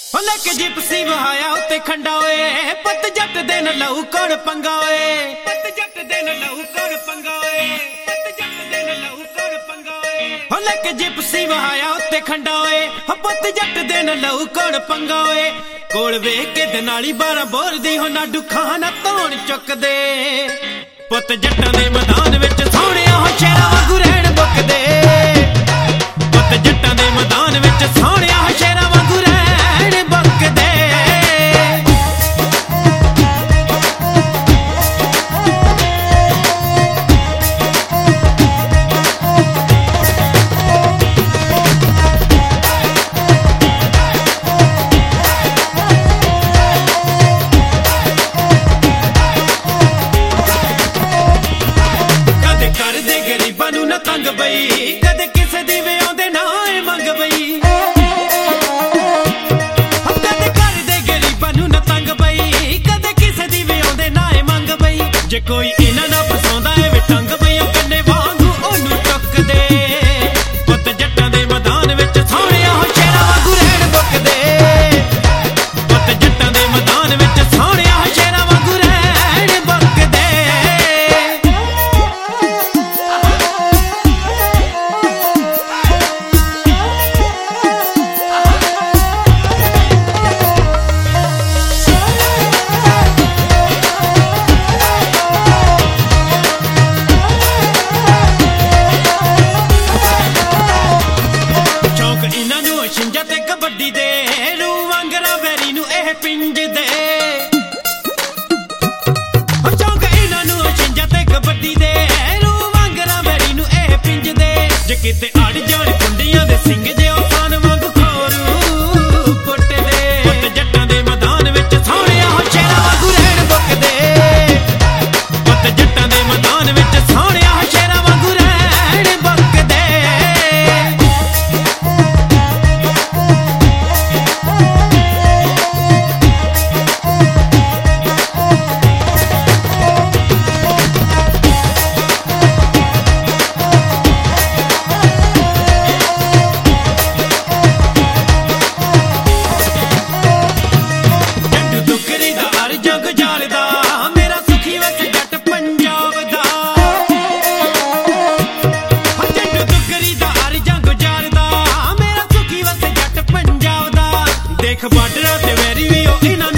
लेके जिप्सी वहाया उत्ते खंडा ओए पत जट दे न लहू कोड़ पंगा ओए पत जट दे न लहू कोड़ पंगा ओए पत जट दे न लहू कोड़ पंगा ओए लेके जिप्सी वहाया उत्ते खंडा ओए पत जट दे न लहू कोड़ पंगा ओए कोल वेख के ते नाली 12 बोलदी हो ना दुखां ना धौण चुक दे पुत जट्टां दे मैदान विच सोहणिया हो शेरां वांगू रहण बुकदे पुत जट्टां दे मैदान विच सोहणिया हो शेरां वांगू रहण बुकदे तंग बई कदे किसे दी वे आंदे ना मंग बई कदे कर दे गरीबां नूं ना तंग बई कदे किसे दी वे आंदे ना मंग बई जे कोई इन्हां ना फसाउंदा ए वे टंग बई कन्ने वांगू ओनू टुक दे पुत जट्टां दे मैदान विच सोहणिया हो शेरां वांगू रहण बुकदे पुत जट्टां दे मैदान विच सोहणिया हो शेरां वांगू रहण बुकदे छिंजा ते कबड्डी दे रू वांगरा वैरी नू एह पिंज दे चौंक इन्हां नू छिंजा ते कबड्डी दे रू वांगरा वैरी नू एह पिंज दे जे किते अड़ जाण कुंडियां दे सिंग जे ओ फान वांगू खोरू पुट दे पुत जट्टां दे मैदान विच सोहणिया हो शेरां वांगू रहण बुकदे पुत जट्टां दे मैदान विच सोहणिया हो शेरां वांगू रहण बुकदे देख बार्डरां ते वैरी भी ओ इन्हां